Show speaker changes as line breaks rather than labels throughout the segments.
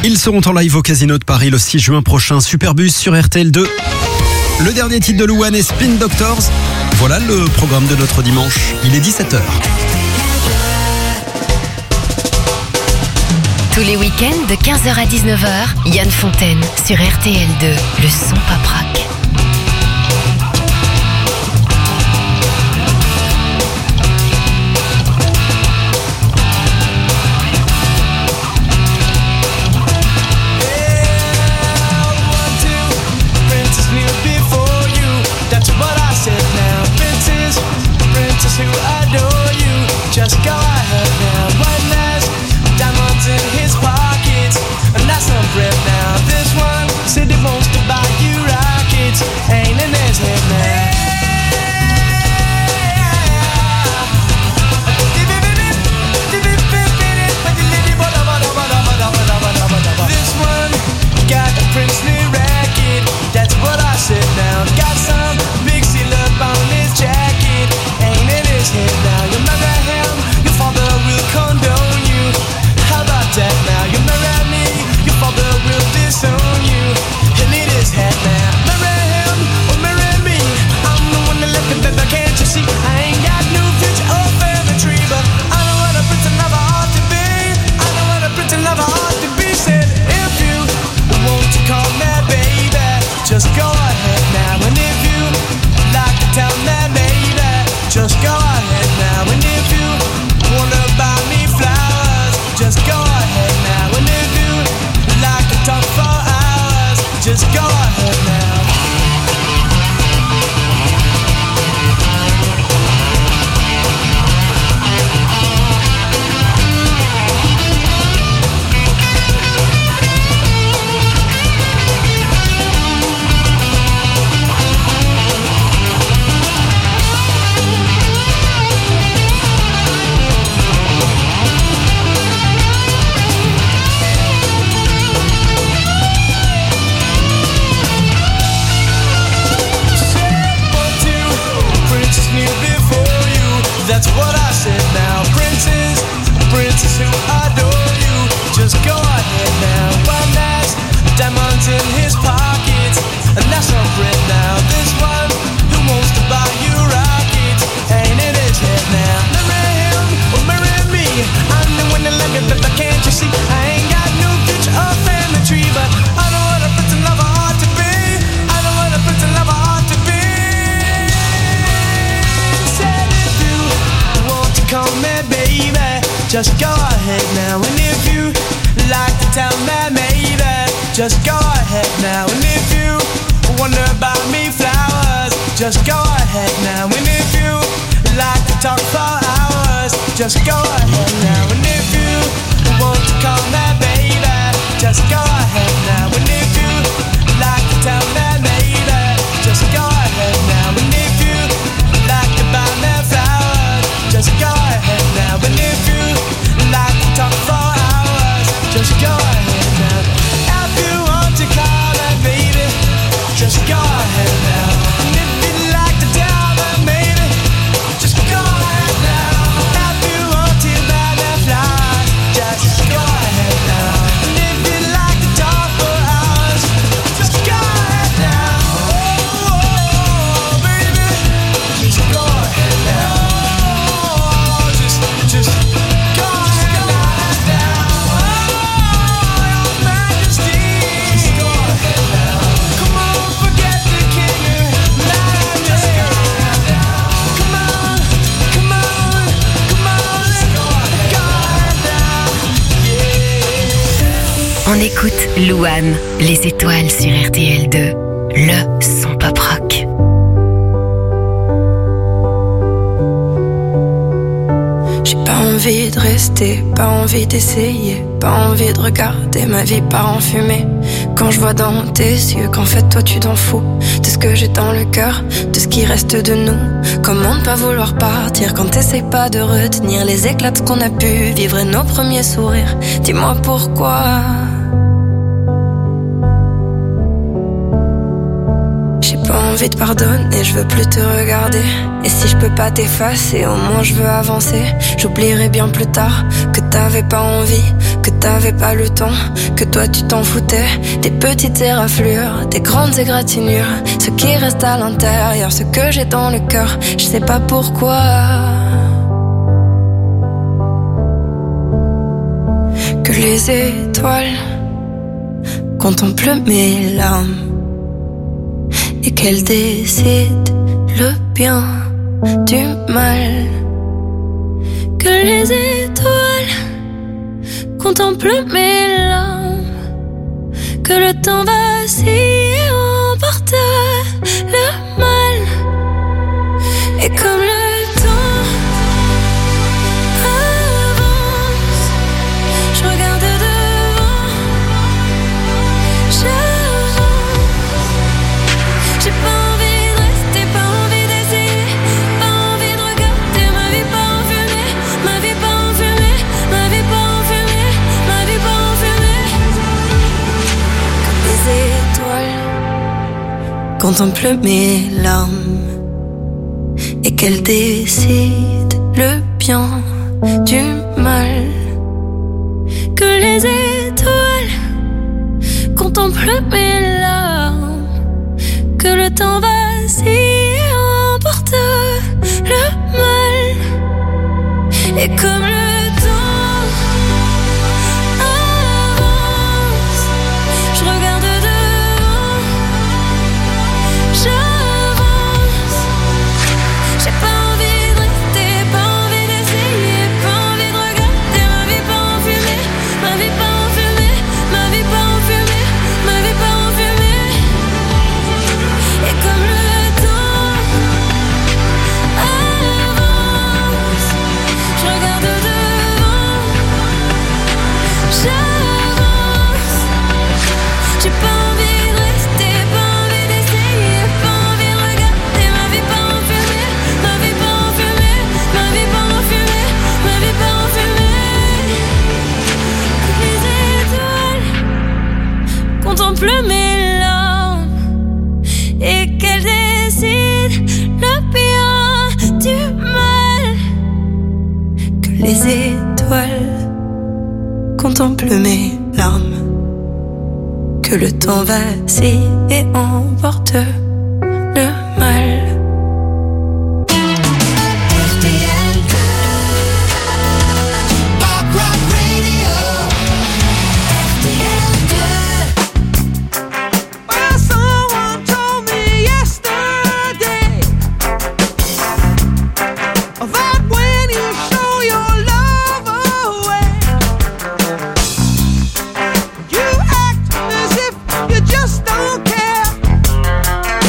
Ils seront en live au Casino de Paris le 6 juin prochain. Superbus sur RTL2. Le dernier titre de Louane est Spin Doctors. Voilà le programme de notre dimanche. Il est 17h.
Tous les week-ends de 15h à 19h, Yann Fontaine sur RTL2, le son pop-rock.
Who adore you, just go ahead now. One has diamonds in his pockets, and that's some bread now. This one said he wants to buy you rockets, ain't in his head now. This one got a princely racket, that's what I said now. Got some big seal up on his jacket, ain't in his head now. You marry him, your father will condone you. How about that now? You marry me, your father will disown you. He'll need his head now. Marry him or marry me, I'm the one that left him, baby, can't you see? I ain't got no future or family tree, but I know what a prince and lover ought to be. I know what a prince and lover ought to be. Said if you want to call me baby, just go ahead now. And if you like to tell me baby, just go ahead now. And if you wanna buy me flowers, just go ahead now. And if you like to talk for hours, just go ahead now. That's what I said now. Princess who adore you, just go ahead now. One has diamonds in his pockets, and that's some bread now. This one who wants to buy you rockets, ain't in his head now. Marry him or marry me, I'm the one that love you, but can't you see? I ain't got no future or family tree, but I know what a prince and lover ought to be. I know what a prince and lover ought to be. Call me baby, just go ahead now. And if you like to tell me maybe, just go ahead now. And if you wanna buy me flowers, just go ahead now. And if you like to talk for hours, just go ahead now. And if you want to call me baby, just go ahead now. And if you like to tell me maybe, just go ahead now. And if you like to buy me flowers, just go ahead now. And if you like to talk for hours, just go ahead now. If you want to call me baby, just go ahead now. And if you like to tell me maybe, just go ahead now. If you want to buy me flowers, just go ahead now. And if you like to talk for hours, just go ahead now. Oh, baby, just go ahead now. Just go ahead now. Oh, your majesty. Just go ahead now. Come on, forget the king. Just go ahead now. Come on, come on, come on. Let's go ahead now. Yeah.
On écoute Louane, les étoiles sur RTL2, le son pop-rock.
Pas envie de rester, pas envie d'essayer, pas envie de regarder ma vie part en fumée. Quand je vois dans tes yeux qu'en fait toi tu t'en fous de ce que j'ai dans le cœur, de ce qui reste de nous. Comment ne pas vouloir partir quand t'essayes pas de retenir les éclats de ce qu'on a pu vivre et nos premiers sourires. Dis-moi pourquoi. J'ai pas envie de pardonner, je veux plus te regarder. Et si je peux pas t'effacer, au moins je veux avancer. J'oublierai bien plus tard que t'avais pas envie, que t'avais pas le temps, que toi tu t'en foutais. Des petites éraflures, des grandes égratignures, ce qui reste à l'intérieur, ce que j'ai dans le cœur, je sais pas pourquoi. Que les étoiles contemplent mes larmes et qu'elles décident le bien du mal. Que les étoiles contemplent mes larmes, que le temps vacille et emporte le mal. Et comme le temps avance, je regarde devant, j'avance. J'ai pas envie de rester, pas envie d'essayer, pas envie de regarder ma vie pas en fumée, ma vie pas en fumée, ma vie pas en fumée, ma vie pas en fumée. Comme les étoiles contemplent mes larmes et qu'elles décident le bien du mal. Que les étoiles contemplent mes larmes, que le temps vacille et emporte le mal. Et comme le temps avance, je regarde devant, j'avance. J'ai pas envie de rester, pas envie d'essayer, pas envie de regarder ma vie pas en fumée, ma vie pas en fumée, ma vie pas en fumée, ma vie pas en fumée. Et comme le temps avance, je regarde devant, j'avance. J'ai pas envie de rester, pas envie d'essayer, pas envie de regarder ma vie pas en fumée, ma vie pas en fumée, ma vie pas en fumée, ma vie pas en fumée. Les étoiles contemplent mes larmes et qu'elles décident le bien du mal. Que les étoiles contemplent mes larmes, que le temps vacille et emporte le mal.
Pop Rock Radio.
Well, someone told me yesterday that when you show your love away, you act as if you just don't care.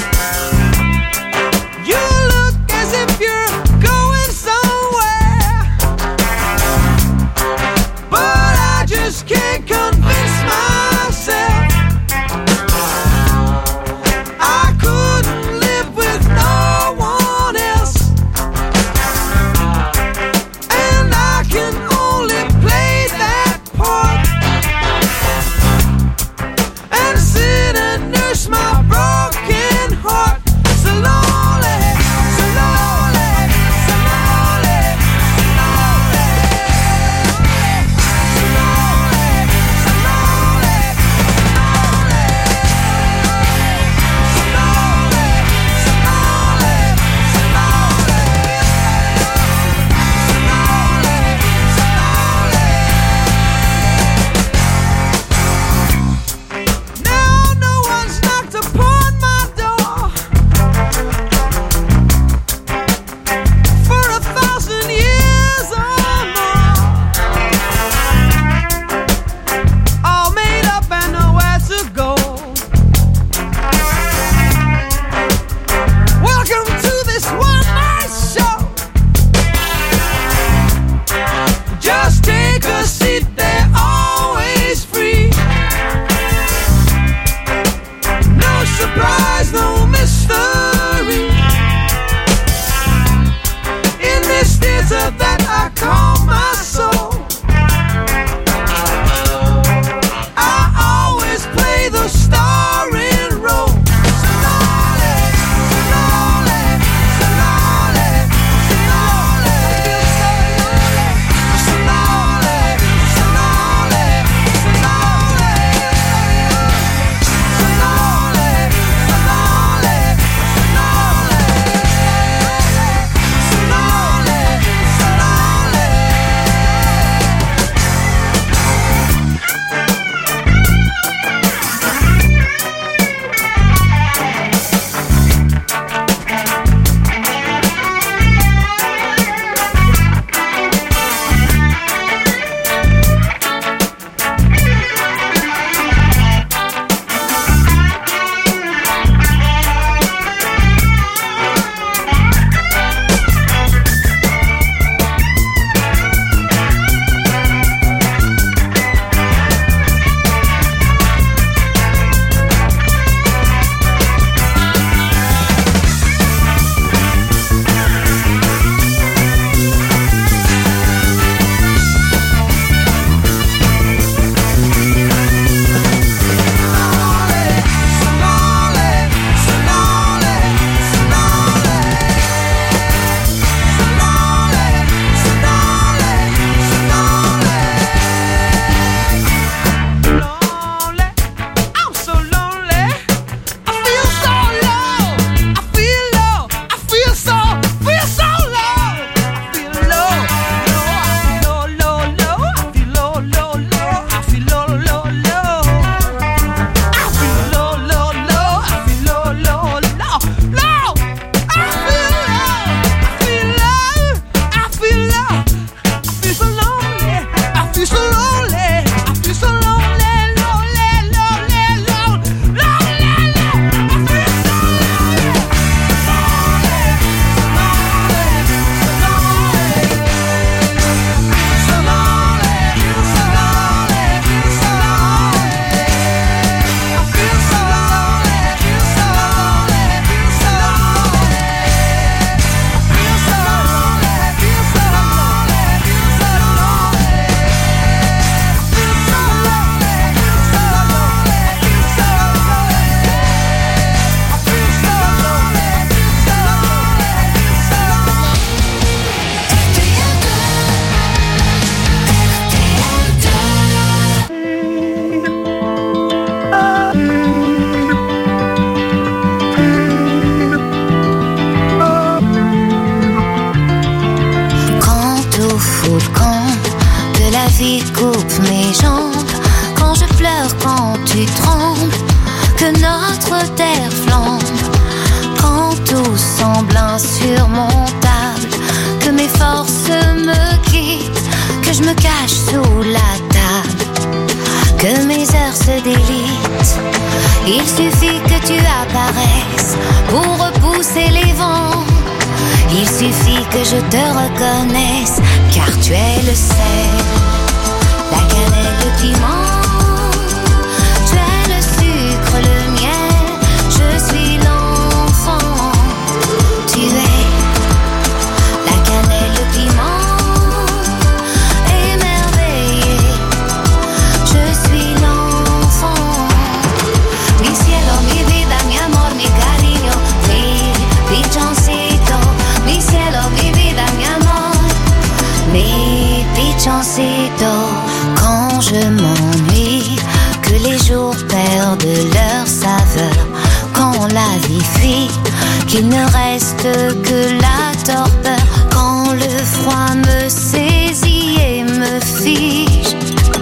vie coupe mes jambes, quand je pleure, quand tu trembles, que notre terre flambe, quand tout semble insurmontable, que mes forces me quittent, que je me cache sous la table, que mes heures se délitent. Il suffit que tu apparaisses pour repousser les vents. Il suffit que je te reconnaisse, car tu es le sel, la cannelle, le piment. Tu es le sucre, le miel, je suis l'enfant. Tu es la cannelle, le piment, émerveillé, je suis l'enfant. Mi cielo, mi vida, mi amor, mi cariño, mi pichoncito. Mi cielo, mi vida, mi amor, mi pichoncito. Quand je m'ennuie, que les jours perdent leur saveur, quand la vie fuit, qu'il ne reste que la torpeur, quand le froid me saisit et me fige,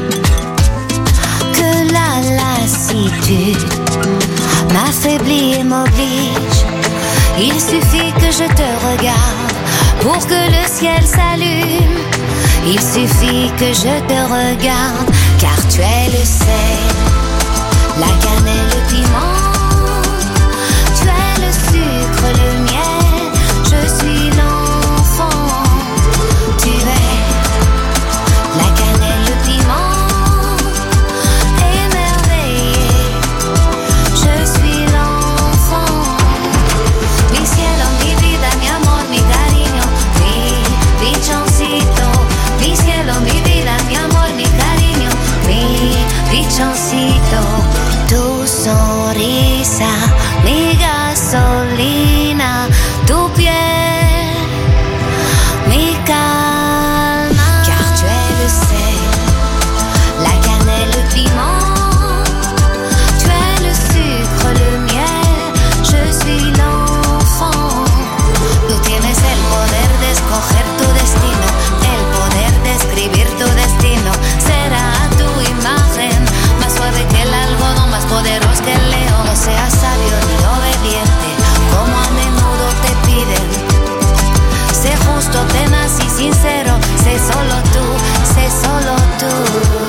que la lassitude m'affaiblit et m'oblige. Il suffit que je te regarde pour que le ciel s'allume. Il suffit que je te regarde, car tu es le sel, la cannelle, le piment. Tu es le sucre, le miel, je suis l'enfant. Tu es la cannelle, le piment, émerveillé, je suis l'enfant. Mi cielo, mi vida, mi amor, mi cariño, mi pichoncito. Mi cielo, mi vida, mi amor, mi cariño, mi pichoncito. Tu sonrisa, mi gasolina, tu piel, mi calma. Car tu es le sel, la cannelle, le piment. Tu es le sucre, le miel, je suis l'enfant. Tú tienes el poder de escoger tu destino, el poder de escribir tu destino. Será tu imagen, más suave que el algodón, más poderoso que el león. No seas sabio ni obediente, como a menudo te piden. Sé justo, tenaz y sincero, sé solo tú, sé solo tú.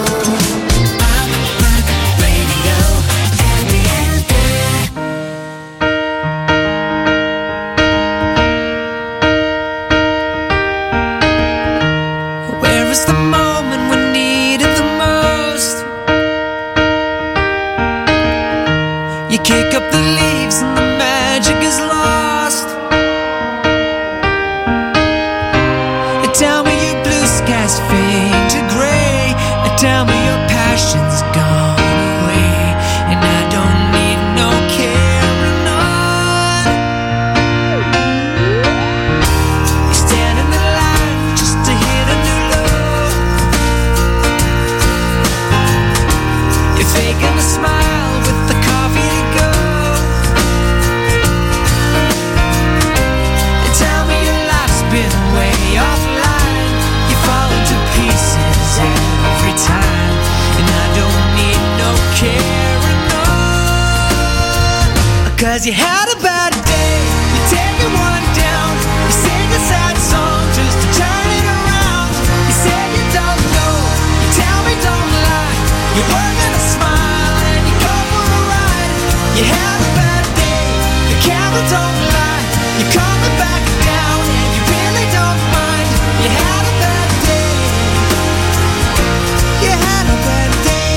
Kick up the leaves and the magic is lost. Tell me your blue skies fade to gray, tell me your passion's gone away, and I don't need no carrying on. You stand in the line just to hit a new low. You're faking a smile with the coffee to go. Tell me your life's been way offline. You fall into pieces every time, and I don't need no carrying on. 'Cause you had a bad day, you're taking one down. You sing a sad song just to turn it around. You say you don't know, you tell me don't lie. You're working a smile and you go for a ride. You have a bad day, the camera don't lie. You're coming back down and you really don't mind. You had a bad day, you had a bad day.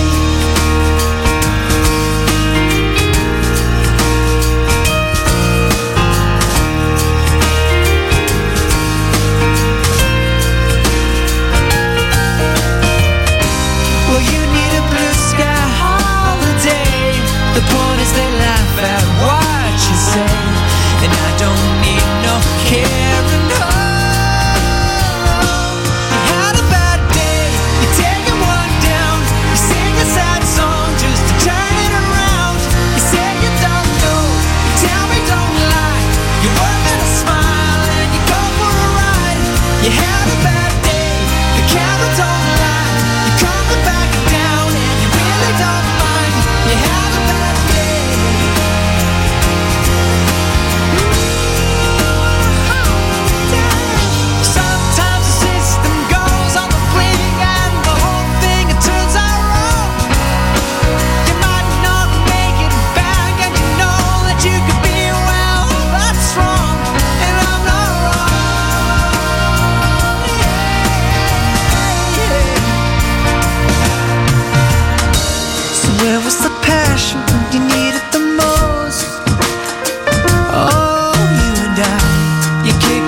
Well, you need a blue sky holiday. The point is they laugh at what you say, and I don't need no carrying on. You had a bad day, you're taking one down. You sing a sad song just to turn it around. You say you don't know, you tell me don't lie. You're working a smile and you go for a ride. You had a bad day, the camera don't lie. You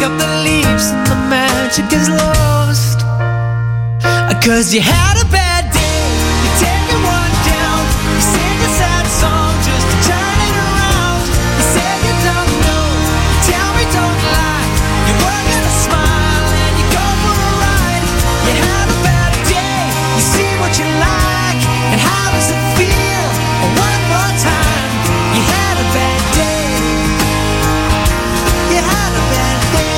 up the leaves and the magic is lost. 'Cause you had a bad day, you take one down, you sing a sad song just to turn it around. You say you don't know, you tell me don't lie, you were gonna smile and you go for a ride. You had a bad day, you see what you like, and how does it feel? One more time, you had a bad day, you had a bad day.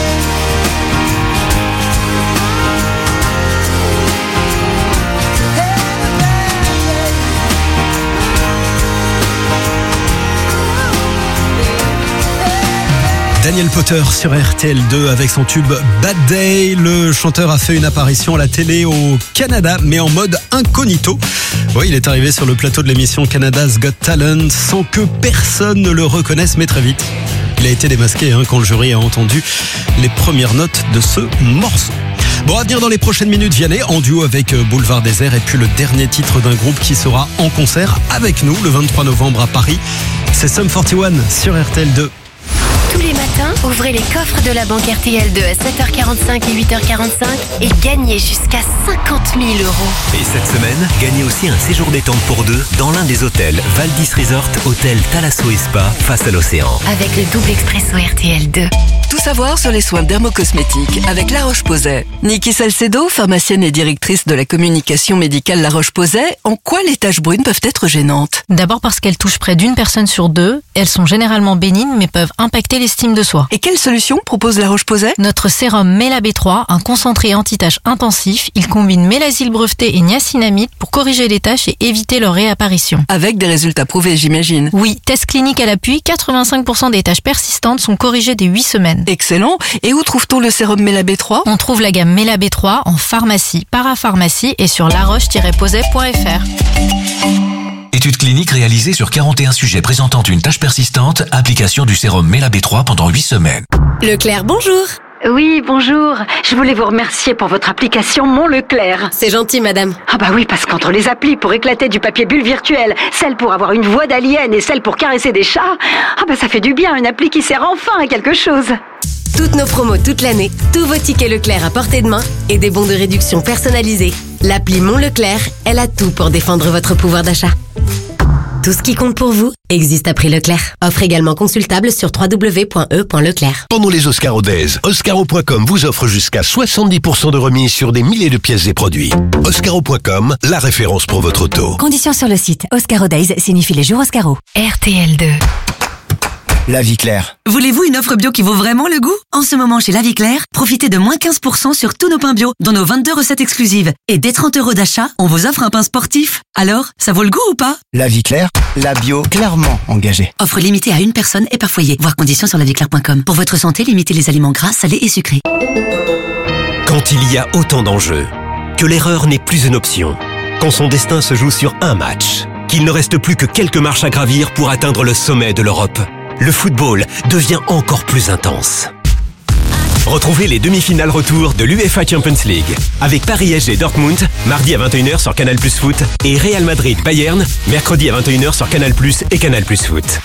Daniel Potter sur RTL2 avec son tube Bad Day. Le chanteur a fait une apparition à la télé au Canada, mais en mode incognito. Oui, il est arrivé sur le plateau de l'émission Canada's Got Talent sans que personne ne le reconnaisse, mais très vite. Il a été démasqué quand le jury a entendu les premières notes de ce morceau. Bon, à venir dans les prochaines minutes, Vianney, en duo avec Boulevard Désert, et puis le dernier titre d'un groupe qui sera en concert avec nous le 23 novembre à Paris. C'est Sum 41 sur RTL2.
Tous les matins, ouvrez les coffres de la banque RTL2 à 7h45 et 8h45 et gagnez jusqu'à 50 000 €.
Et cette semaine, gagnez aussi un séjour détente pour deux dans l'un des hôtels Valdis Resort, hôtel Thalasso et Spa face à l'océan.
Avec le double expresso RTL2.
Tout savoir sur les soins dermocosmétiques avec La Roche-Posay. Niki Salcedo, pharmacienne et directrice de la communication médicale La Roche-Posay, en quoi les taches brunes peuvent être gênantes?
D'abord parce qu'elles touchent près d'une personne sur deux, elles sont généralement bénignes mais peuvent impacter l'estime de soi.
Et quelle solution propose La Roche-Posay?
Notre sérum Mela B3, un concentré anti-taches intensif, il combine mélasyle breveté et niacinamide pour corriger les taches et éviter leur réapparition.
Avec des résultats prouvés, j'imagine.
Oui, test clinique à l'appui, 85% des taches persistantes sont corrigées dès 8 semaines.
Excellent. Et où trouve-t-on le sérum Mela B3?
On trouve la gamme Mela B3 en pharmacie, parapharmacie et sur laroche-posay.fr.
Étude clinique réalisée sur 41 sujets présentant une tache persistante, application du sérum Mela B3 pendant 8 semaines.
Leclerc, bonjour.
Oui, bonjour. Je voulais vous remercier pour votre application Mon Leclerc.
C'est gentil, madame.
Ah bah oui, parce qu'entre les applis pour éclater du papier bulle virtuel, celle pour avoir une voix d'alien et celle pour caresser des chats, ah bah ça fait du bien, une appli qui sert enfin à quelque chose.
Toutes nos promos toute l'année, tous vos tickets Leclerc à portée de main et des bons de réduction personnalisés. L'appli Mon Leclerc, elle a tout pour défendre votre pouvoir d'achat. Tout ce qui compte pour vous existe à prix Leclerc. Offre également consultable sur www.e.leclerc.
Pendant les Oscaro Days, Oscaro.com vous offre jusqu'à 70% de remise sur des milliers de pièces et produits. Oscaro.com, la référence pour votre auto.
Conditions sur le site. Oscaro Days signifie les jours Oscaro.
RTL2.
La Vie Claire.
Voulez-vous une offre bio qui vaut vraiment le goût? En ce moment chez La Vie Claire, profitez de moins 15% sur tous nos pains bio, dont nos 22 recettes exclusives. Et dès 30 € d'achat, on vous offre un pain sportif. Alors, ça vaut le goût ou pas?
La Vie Claire, la bio clairement engagée.
Offre limitée à une personne et par foyer. Voir conditions sur lavieclaire.com. Pour votre santé, limitez les aliments gras, salés et sucrés.
Quand il y a autant d'enjeux, que l'erreur n'est plus une option, quand son destin se joue sur un match, qu'il ne reste plus que quelques marches à gravir pour atteindre le sommet de l'Europe, le football devient encore plus intense. Retrouvez les demi-finales retour de l'UEFA Champions League avec Paris SG Dortmund, mardi à 21h sur Canal+ Foot et Real Madrid Bayern, mercredi à 21h sur Canal+ et Canal+ Foot.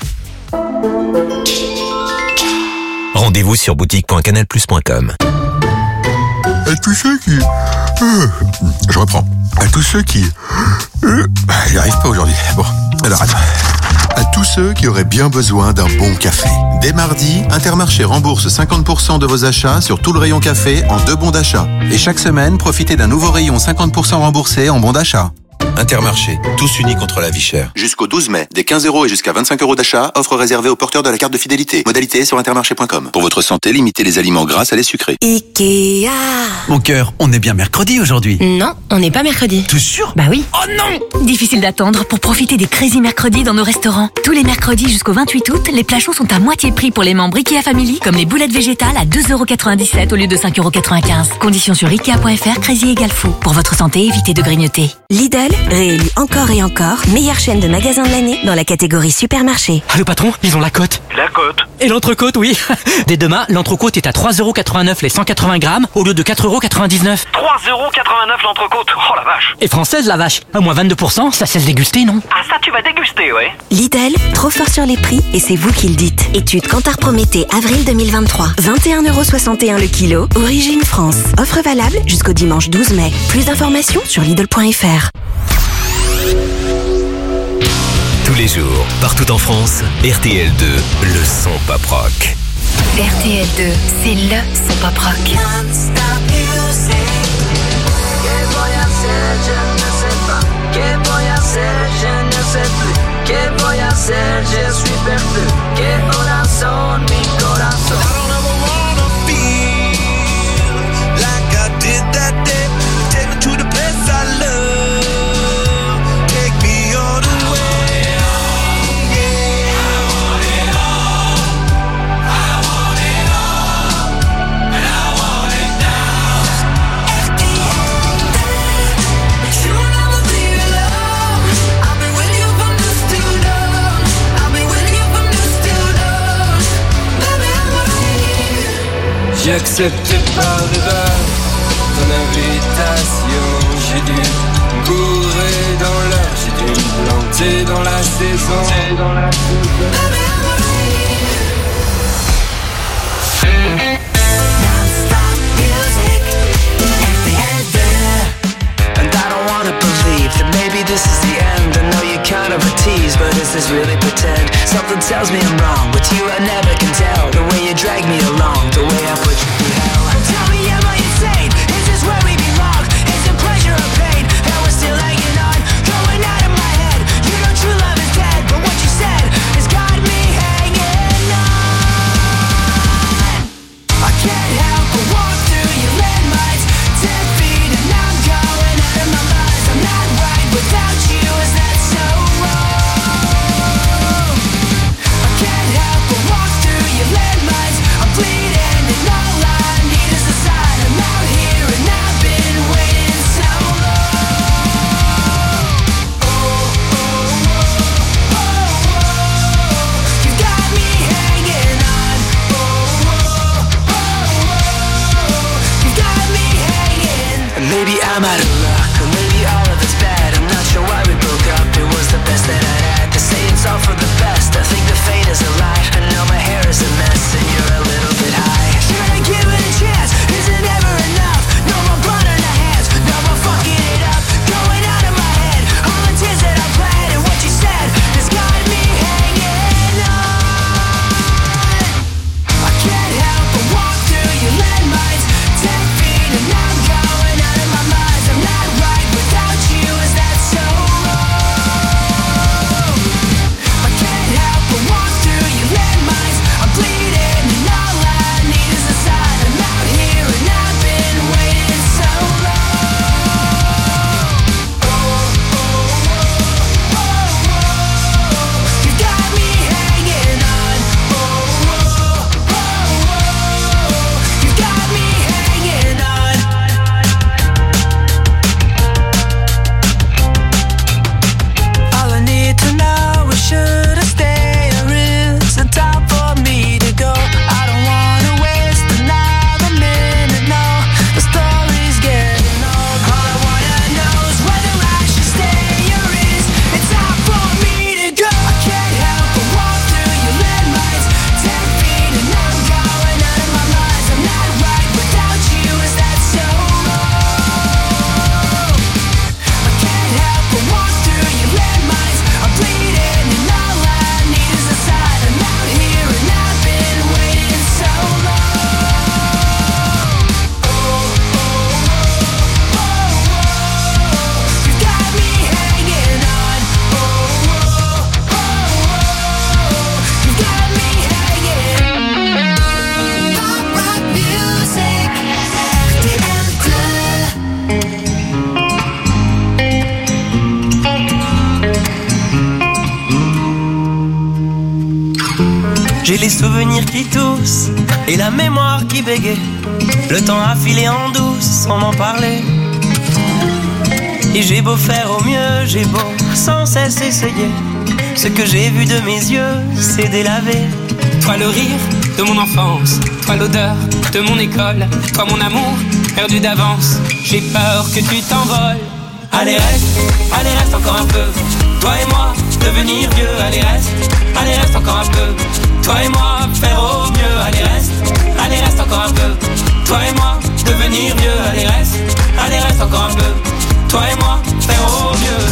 Rendez-vous sur boutique.canalplus.com.
À tous ceux qui... je reprends. À tous ceux qui... j'y arrive pas aujourd'hui. Bon, alors attends. À tous ceux qui auraient bien besoin d'un bon café. Dès mardi, Intermarché rembourse 50% de vos achats sur tout le rayon café en 2 bons d'achat. Et chaque semaine, profitez d'un nouveau rayon 50% remboursé en bons d'achat.
Intermarché, tous unis contre la vie chère.
Jusqu'au 12 mai, dès 15 € et jusqu'à 25 € d'achat, offre réservée aux porteurs de la carte de fidélité. Modalité sur intermarché.com. Pour votre santé, limitez les aliments gras à les sucrés.
Ikea.
Mon cœur, on est bien mercredi aujourd'hui.
Non, on n'est pas mercredi.
T'es sûr?
Bah oui.
Oh non!
Difficile d'attendre pour profiter des Crazy Mercredis dans nos restaurants. Tous les mercredis jusqu'au 28 août, les plats chauds sont à moitié prix pour les membres Ikea Family, comme les boulettes végétales à 2,97 € au lieu de 5,95 €. Conditions sur Ikea.fr, Crazy égale fou. Pour votre santé, évitez de grignoter.
Lidl,
réélu encore et encore meilleure chaîne de magasins de l'année dans la catégorie supermarché.
Ah, le patron, ils ont la cote.
La cote.
Et l'entrecôte, oui. Dès demain, l'entrecôte est à 3,89€ les 180 grammes au lieu de 4,99€.
3,89€ l'entrecôte. Oh la vache.
Et française, la vache. À moins 22%, ça cesse déguster, non?
Ah, ça tu vas déguster, ouais.
Lidl, trop fort sur les prix et c'est vous qui le dites. Étude Kantar Prométhée, avril 2023. 21,61€ le kilo, origine France. Offre valable jusqu'au dimanche 12 mai. Plus d'informations sur Lidl.fr.
Tous les jours, partout en France, RTL2, le son pop rock.
RTL2, c'est le son pop rock.
Que voy a hacer, je ne sais pas. Que voy a hacer, je ne sais plus. Que voy a hacer, je suis perdu. Que horas son mi corazón. I don't ever wanna feel like I did that day. Take me to the place I love. Take me all the way. Yeah. I want it all. I want it all. And I want it now. You'll never be alone. I've been with you from dusk till dawn. I've been with you from dusk till dawn. Baby, I'm ready.
J'ai accepté par erreur ton invitation. J'ai dû courir dans l'heure, j'ai dû me planter dans la saison.
Baby, I'm ready. Non-stop music.
And I don't wanna believe that maybe this is the end. I know you're kind of a tease, but is this really pretend? Something tells me I'm wrong. With you I never can tell. The way you drag me along, the way I put you through hell.
Tell me, am I insane? Is this where we belong? Is it pleasure or pain that we're still hanging on? Going out of my head. You know true love is dead, but what you said has got me hanging on. I can't help but walk through your landmines. 10 feet and I'm going out of my mind. I'm not right without you. Is that so wrong? I can't help but walk through your landmines. I'm bleeding and all I need is a sign. I'm out here and I've been waiting so long. Oh, oh, oh, oh, oh. You got me hanging on. Oh, oh, oh, oh. You got me hanging.
And maybe I'm out of luck, or maybe all of it's bad. I'm not sure why we broke up, it was the best that I had. To say it's all for the best, I think the fate is a lie. I know my hair is a mess and you're a little bit high.
Should I give it a chance? Is it ever enough? No more blood on our hands, no more fucking it up. Going out of my head, all the tears that I bled and what you said has got me hanging on. I can't help but walk through your landmines. 10 feet and I'm going out of my mind. I'm not right without you. Is that so wrong? I can't help but walk through your landmines. I'm bleeding and all I need is a sign. I'm out here and I've been waiting so long. Oh, oh, oh, oh, oh. You got me hanging on. Oh, oh, oh, oh. You got me hanging on. All I need to know is should I stay or is it time for me to go? I don't wanna waste another minute, no. The story's getting old. All I wanna know is whether I should stay or is it time for me to go? I can't help but walk through your landmines. 10 feet and I'm going out of my mind. I'm not right without you. Is that so wrong? I can't help but walk through your landmines. I'm bleeding and all I need is a sign. I'm out here and I've been waiting so long. Oh, oh, oh, oh, oh. You got me hanging on. Oh, oh, oh, oh. You got me hanging. Pop rock music,
J'ai les souvenirs qui toussent et la mémoire qui bégaye. Le temps a filé en douce sans m'en parler.
Et j'ai beau faire au mieux, j'ai beau sans cesse essayer, ce que j'ai vu de mes yeux, c'est délavé.
Toi le rire de mon enfance, toi l'odeur de mon école, toi mon amour perdu d'avance, j'ai peur que tu t'envoles.
Allez reste encore un peu, toi et moi, devenir vieux. Allez reste encore un peu, toi et moi, faire au mieux. Allez reste encore un peu, toi et moi, devenir vieux. Allez reste encore un peu, toi et moi, faire au mieux.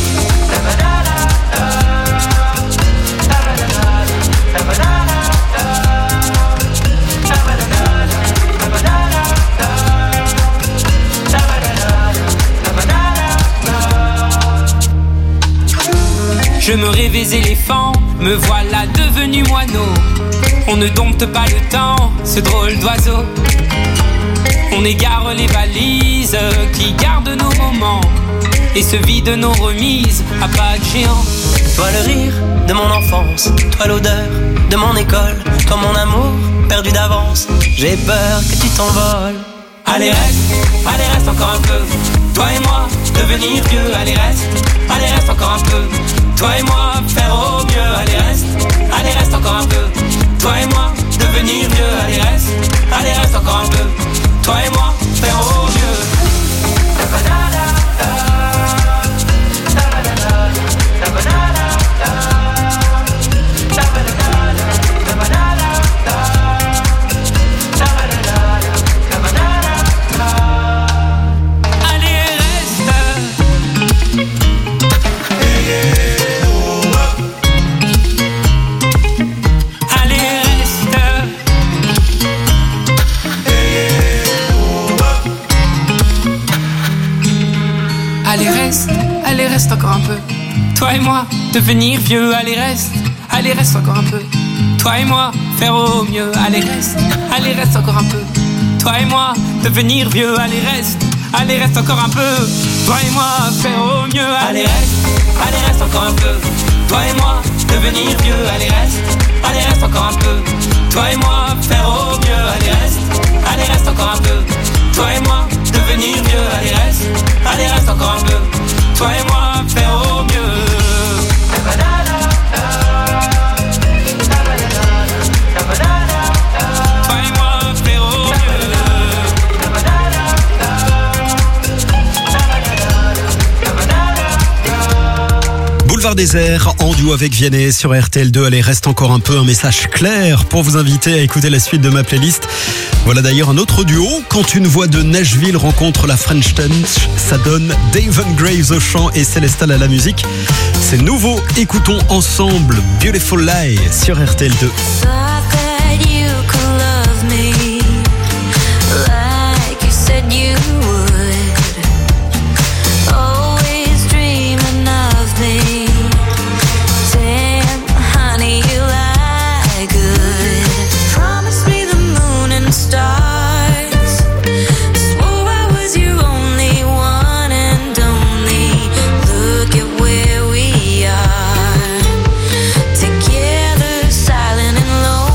Je me rêvais éléphant, me voilà devenu moineau. On ne dompte pas le temps, ce drôle d'oiseau. On égare les valises qui gardent nos moments et se vident nos remises à pas de géant.
Toi le rire de mon enfance, toi l'odeur de mon école, toi mon amour perdu d'avance, j'ai peur que tu t'envoles. Allez reste encore un peu, toi et moi, devenir vieux. Allez reste encore un peu, toi et moi, faire au mieux. Allez reste encore un peu, toi et moi, devenir vieux. Allez reste encore un peu, toi et moi, faire au mieux.
Allez reste encore un peu, toi et moi, devenir vieux. Allez reste encore un peu, toi et moi, faire au mieux. Allez reste encore un peu, toi et moi, devenir vieux. Allez reste encore un peu, toi et moi, faire au mieux. Allez reste encore un peu, toi et moi, devenir vieux. Allez reste encore un peu, toi et moi, faire au mieux. Allez reste encore un peu, toi et moi, devenir vieux. Allez reste encore un peu, toi et moi, faire au mieux. Toi et moi, faire au mieux.
Boulevard Désert en duo avec Vianney sur RTL2. Allez, reste encore un peu, un message clair pour vous inviter à écouter la suite de ma playlist. Voilà d'ailleurs un autre duo. Quand une voix de Nashville rencontre la French Touch, ça donne Daven Graves au chant et Célestal à la musique. C'est nouveau, écoutons ensemble Beautiful Lie sur RTL2.
Together, silent and low.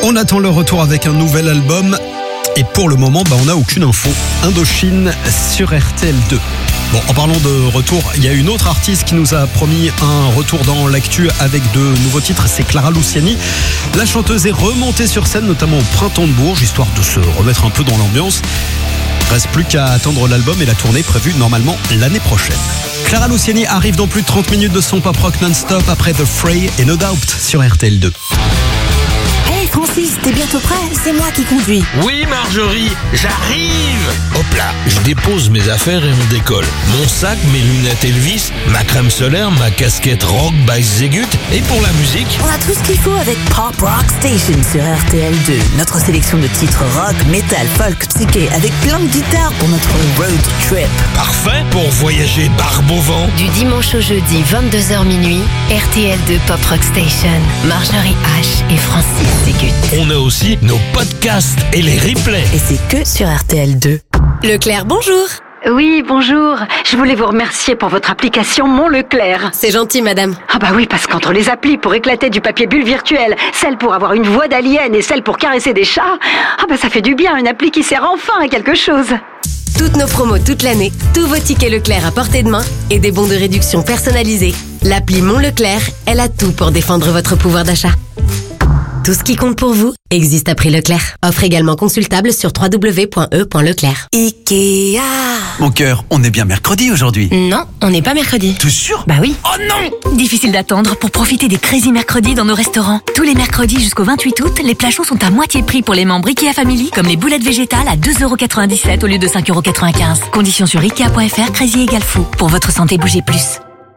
On attend leur retour avec un nouvel album. Et pour le moment, on n'a aucune info. Indochine sur RTL2. Bon, en parlant de retour, il y a une autre artiste qui nous a promis un retour dans l'actu avec de nouveaux titres, c'est Clara Luciani. La chanteuse est remontée sur scène, notamment au Printemps de Bourges, histoire de se remettre un peu dans l'ambiance. Reste plus qu'à attendre l'album et la tournée prévue normalement l'année prochaine. Clara Luciani arrive dans plus de 30 minutes de son pop rock non-stop après The Fray et No Doubt sur RTL2.
Hey Francis, t'es bientôt prêt? C'est moi qui conduis.
Oui Marjorie, j'arrive. Hop là, je dépose mes affaires et on décolle. Mon sac, mes lunettes Elvis, ma crème solaire, ma casquette rock by Zegut. Et pour la musique,
on a tout ce qu'il faut avec Pop Rock Station sur RTL2. Notre sélection de titres rock, metal, folk, psyché, avec plein de guitares pour notre road trip.
Parfait pour voyager barbe au vent.
Du dimanche au jeudi, 22h minuit, RTL2 Pop Rock Station. Marjorie H et Francis Zegut.
On a aussi nos podcasts et les replays.
Et c'est que sur RTL2.
Leclerc, bonjour.
Oui, bonjour. Je voulais vous remercier pour votre application Mon Leclerc.
C'est gentil, madame.
Ah bah oui, parce qu'entre les applis pour éclater du papier bulle virtuel, celle pour avoir une voix d'alien et celle pour caresser des chats, ça fait du bien, une appli qui sert enfin à quelque chose.
Toutes nos promos toute l'année, tous vos tickets Leclerc à portée de main et des bons de réduction personnalisés. L'appli Mon Leclerc, elle a tout pour défendre votre pouvoir d'achat. Tout ce qui compte pour vous existe à prix Leclerc. Offre également consultable sur www.e.leclerc.
Ikea.
Mon cœur, on est bien mercredi aujourd'hui.
Non, on n'est pas mercredi.
T'es sûr?
Bah oui.
Oh non!
Difficile d'attendre pour profiter des Crazy Mercredis dans nos restaurants. Tous les mercredis jusqu'au 28 août, les plats chauds sont à moitié prix pour les membres Ikea Family, comme les boulettes végétales à 2,97€ au lieu de 5,95€. Conditions sur Ikea.fr, Crazy égale fou. Pour votre santé, bougez plus.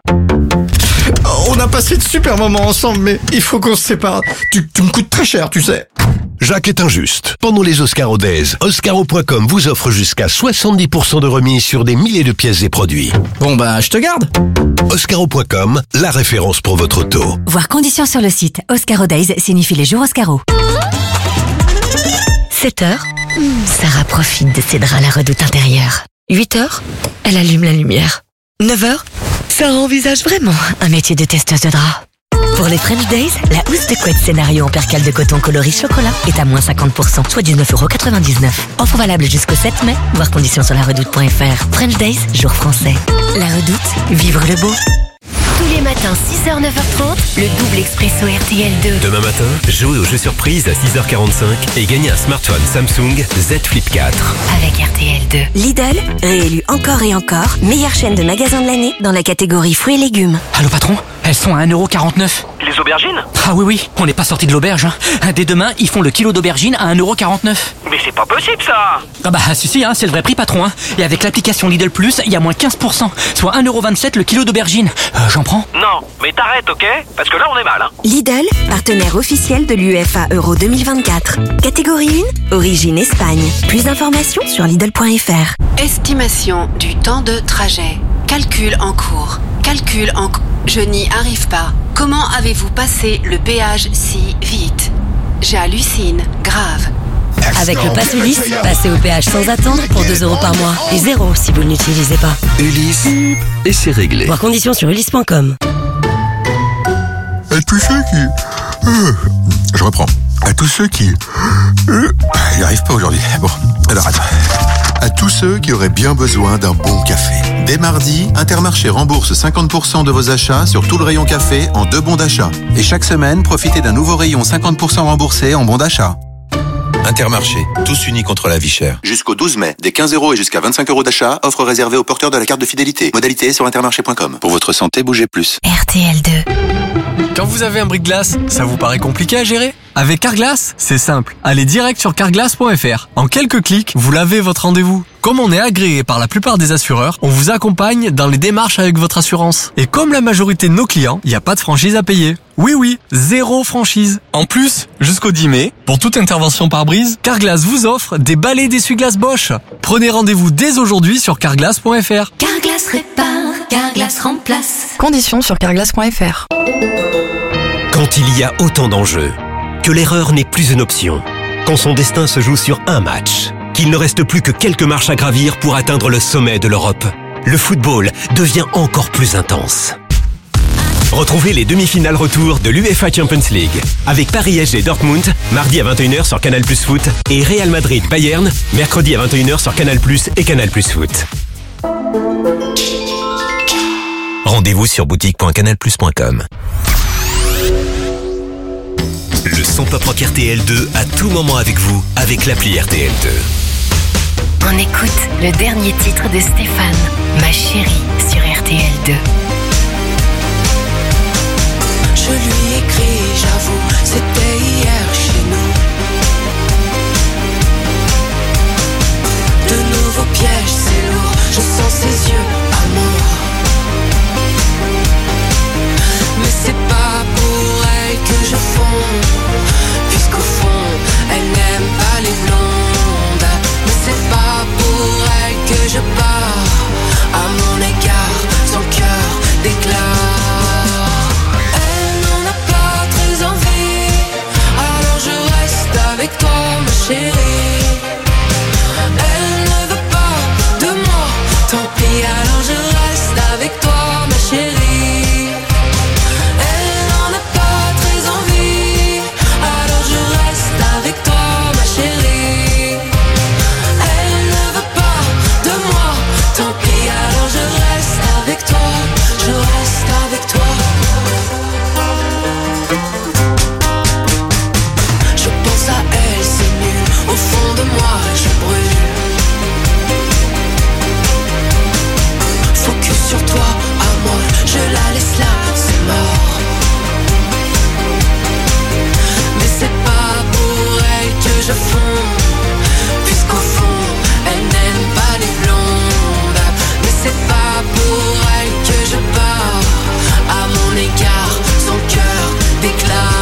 On a passé de super moments ensemble, mais il faut qu'on se sépare. Tu me coûtes très cher, tu sais.
Jacques est injuste. Pendant les Oscaro Days, Oscaro.com vous offre jusqu'à 70% de remise sur des milliers de pièces et produits.
Bon je te garde.
Oscaro.com, la référence pour votre auto.
Voir conditions sur le site. Oscaro Days signifie les jours Oscaro.
7h, Sarah profite de ses draps à la redoute intérieure. 8h, elle allume la lumière. 9h, Sarah envisage vraiment un métier de testeuse de draps. Pour les French Days, la housse de couette scénario en percale de coton coloris chocolat est à moins 50%, soit 19,99€. Offre valable jusqu'au 7 mai, voir conditions sur laredoute.fr. French Days, jour français. La Redoute, vivre le beau.
Tous les matins, 6h, 9h30, le double expresso RTL2.
Demain matin, jouez au jeu surprise à 6h45 et gagnez un smartphone Samsung Z Flip 4.
Avec RTL2.
Lidl, réélu encore et encore, meilleure chaîne de magasins de l'année dans la catégorie fruits et légumes.
Allô patron, elles sont à 1,49€.
Les aubergines?
Ah oui, on n'est pas sorti de l'auberge. Dès demain, ils font le kilo d'aubergine à 1,49€.
Mais c'est pas possible ça!
Ah bah si, c'est le vrai prix patron. Et avec l'application Lidl Plus, il y a moins 15%, soit 1,27€ le kilo d'aubergine. J'en prends?
Non, mais t'arrêtes, ok? Parce que là on est mal.
Lidl, partenaire officiel de l'UEFA Euro 2024. Catégorie 1, origine Espagne. Plus d'informations sur Lidl.fr.
Estimation du temps de trajet. Calcul en cours. Je n'y arrive pas. Comment avez-vous passé le péage si vite? J'hallucine, grave.
Avec le Pass Ulysse, passez au péage sans attendre pour 2€ par mois. Et 0 si vous ne l'utilisez pas.
Ulysse, et c'est réglé.
Voir conditions sur ulysse.com.
À tous ceux qui... Je reprends. À tous ceux qui... J'y arrive pas aujourd'hui. Bon, alors attends. À tous ceux qui auraient bien besoin d'un bon café. Dès mardi, Intermarché rembourse 50% de vos achats sur tout le rayon café en 2 bons d'achat. Et chaque semaine, profitez d'un nouveau rayon 50% remboursé en bons d'achat.
Intermarché, tous unis contre la vie chère.
Jusqu'au 12 mai, des 15€ et jusqu'à 25€ d'achat, offre réservée aux porteurs de la carte de fidélité. Modalité sur intermarché.com. Pour votre santé, bougez plus.
RTL2.
Quand vous avez un bris-de-glace, ça vous paraît compliqué à gérer? Avec Carglass, c'est simple. Allez direct sur carglass.fr. En quelques clics, vous lavez votre rendez-vous. Comme on est agréé par la plupart des assureurs, on vous accompagne dans les démarches avec votre assurance. Et comme la majorité de nos clients, il n'y a pas de franchise à payer. Oui, 0 franchise. En plus, jusqu'au 10 mai, pour toute intervention par brise, Carglass vous offre des balais d'essuie-glace Bosch. Prenez rendez-vous dès aujourd'hui sur carglass.fr.
Carglass répare, Carglass remplace.
Conditions sur carglass.fr.
Quand il y a autant d'enjeux, que l'erreur n'est plus une option, quand son destin se joue sur un match, qu'il ne reste plus que quelques marches à gravir pour atteindre le sommet de l'Europe, le football devient encore plus intense. Retrouvez les demi-finales retour de l'UEFA Champions League avec Paris SG Dortmund, mardi à 21h sur Canal+ Foot et Real Madrid Bayern, mercredi à 21h sur Canal+ et Canal+ Foot. Rendez-vous sur boutique.canalplus.com. Le son pop rock RTL2 à tout moment avec vous avec l'appli RTL2.
On écoute le dernier titre de Stéphane, Ma chérie, sur RTL2.
Je lui écris, j'avoue, c'était hier chez nous. De nouveaux pièges, c'est lourd, je sens ses yeux, amour. Mais c'est pas pour elle que je fonds, puisqu'au fond, elle n'aime pas les blondes. Mais c'est pas pour elle que je pars, à mon égard, son cœur déclare. Avec toi ma chérie, elle ne veut pas de moi, tant pis alors je reste avec toi ma chérie. Elle n'en a pas très envie, alors je reste avec toi ma chérie. Elle ne veut pas de moi, tant pis alors je reste avec toi, je reste avec toi. Au fond de moi, je brûle. Focus sur toi, à moi, je la laisse là, c'est mort. Mais c'est pas pour elle que je fonds, puisqu'au fond, elle n'aime pas les blondes. Mais c'est pas pour elle que je pars, à mon égard, son cœur déclare.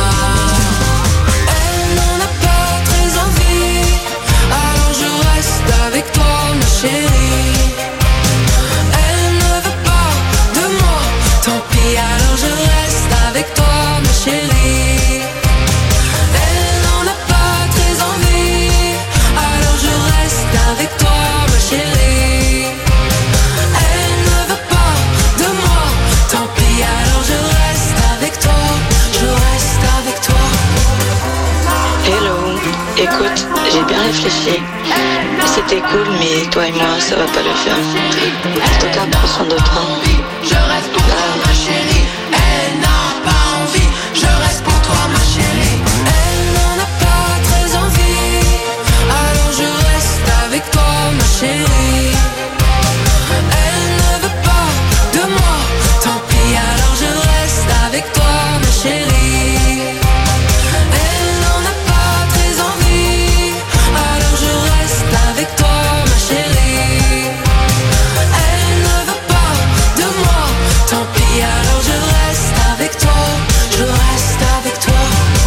Avec toi ma chérie, elle ne veut pas de moi, tant pis alors je reste avec toi ma chérie. Elle n'en a pas très envie, alors je reste avec toi ma chérie. Elle ne veut pas de moi, tant pis alors je reste avec toi, je reste avec toi.
Hello, écoute, j'ai bien réfléchi. C'était cool, mais toi et moi, ça va pas le faire. En tout cas, prends soin de toi.
Je reste pour toi, ma chérie. Elle n'a pas envie. Je reste pour toi, ma chérie. Elle n'en a pas très envie. Alors je reste avec toi, ma chérie. Elle ne veut pas de moi. Tant pis, alors je reste avec toi, ma chérie. Elle n'en a pas très envie. Alors je reste avec toi, ma chérie. Elle ne veut pas de moi, tant pis alors je reste avec toi, je reste avec toi.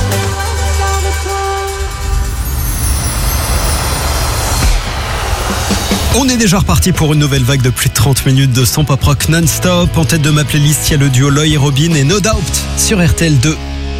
On est déjà reparti pour une nouvelle vague de plus de 30 minutes de son pop rock non-stop. En tête de ma playlist, il y a le duo Loï et Robin et No Doubt sur RTL2.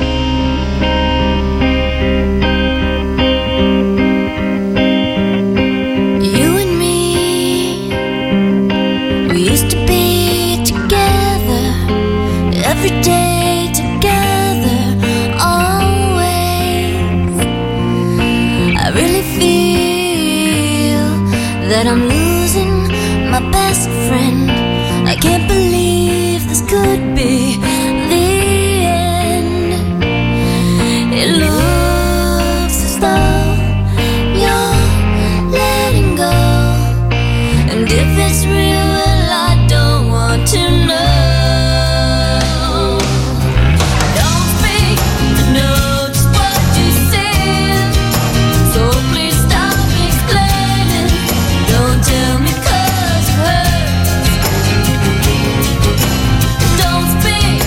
Every day together, always. I really feel that I'm losing my best friend. I can't believe this could be the end. It looks as though you're letting go, and if it's real, well, I don't want to know.
Tell me 'cause it hurts. Don't speak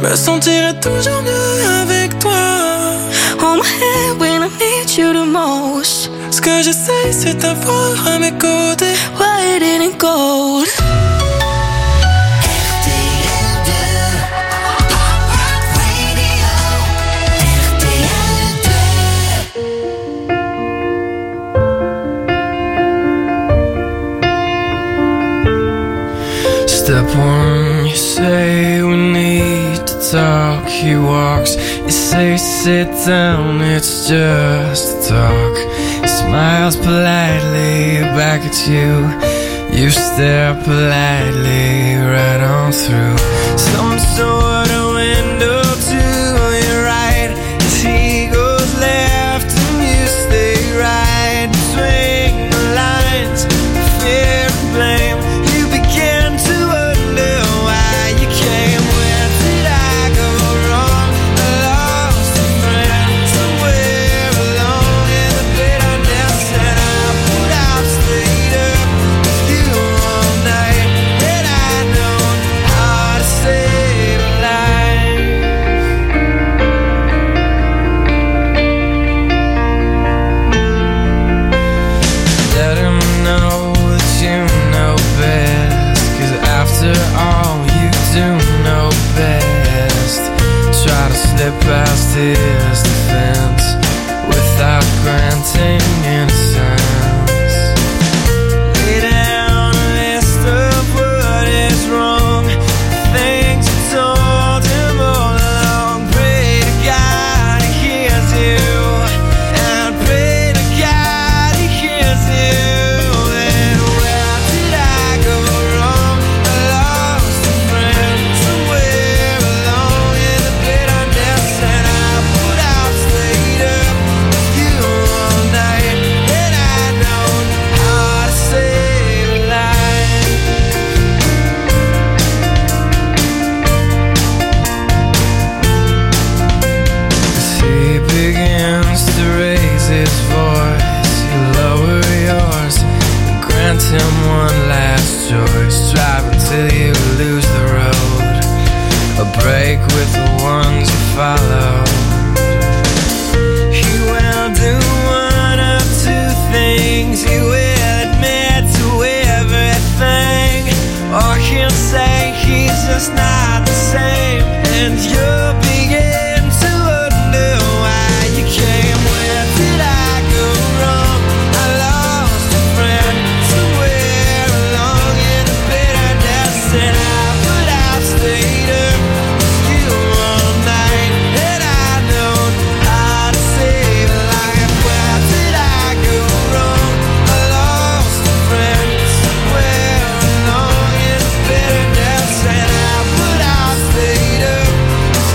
me sentirai toujours mieux avec toi.
On my head when I need you the most.
Ce que j'essaie c'est d'avoir à mes côtés.
Why it didn't go?
Step one, you say we need to talk. He walks, you say sit down, it's just talk. He smiles politely back at you. You stare politely right on through some sort of window to your right. As he goes left and you stay right. Between the lines, fear and blame. You begin to wonder why you came. Where did I go wrong? I lost a friend somewhere along in the bitterness. And I put out, stayed up with you all night. And I know how to save a life. Let him know that you know best. 'Cause after all you do know best. Try to slip past his defense without granting innocence. Lay down a list of what is wrong, things you told him all along. Pray to God he hears you, and pray to God he hears you. Then where did I go wrong? I lost a friend somewhere along in the bitterness. And I put out, stayed up with you all night. And I know how to save a life. As he begins to raise his voice, you lower yours and grant him one last choice. Drive until you lose the road, a break with the ones you follow. He will do one of two things. He will admit to everything, or he'll say he's just not the same. And you'll begin to wonder why you came. Where did I go wrong? I lost a friend somewhere along in the bitterness. And I put out, stayed up with you all night. And I know how to save a life. Where did I go wrong? I lost a friend somewhere along in the bitterness. And I put out, stayed up with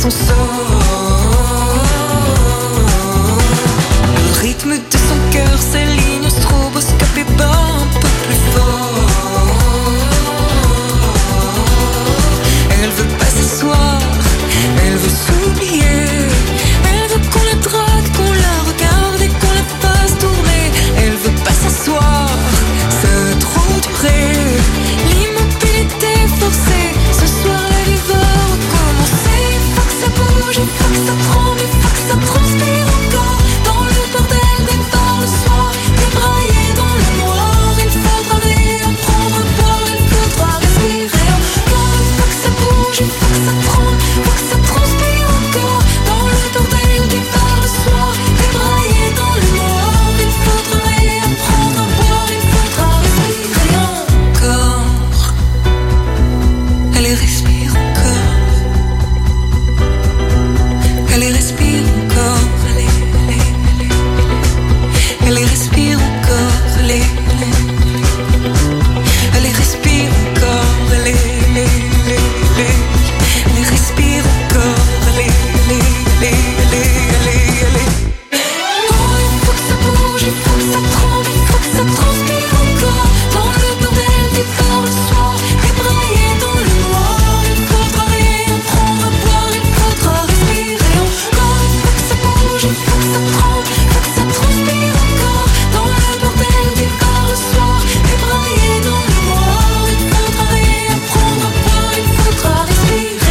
son sort. Le rythme de son cœur s'aligne au stroboscope et bat un peu plus fort. Elle veut pas s'asseoir, elle veut s'oublier. Elle veut qu'on la drague, qu'on la regarde et qu'on la fasse tourner. Elle veut pas s'asseoir, ça a trop duré. L'immobilité forcée, ce soir la vie va recommencer. Faut que ça bouge, il faut que ça tremble, il faut que ça transpire encore. Dans le bordel des bars le soir, débraillé dans le noir. Il faudra aller en prendre un bord, il faudra respirer encore. Il faut que ça bouge, il faut que ça tremble, il faut que ça transpire.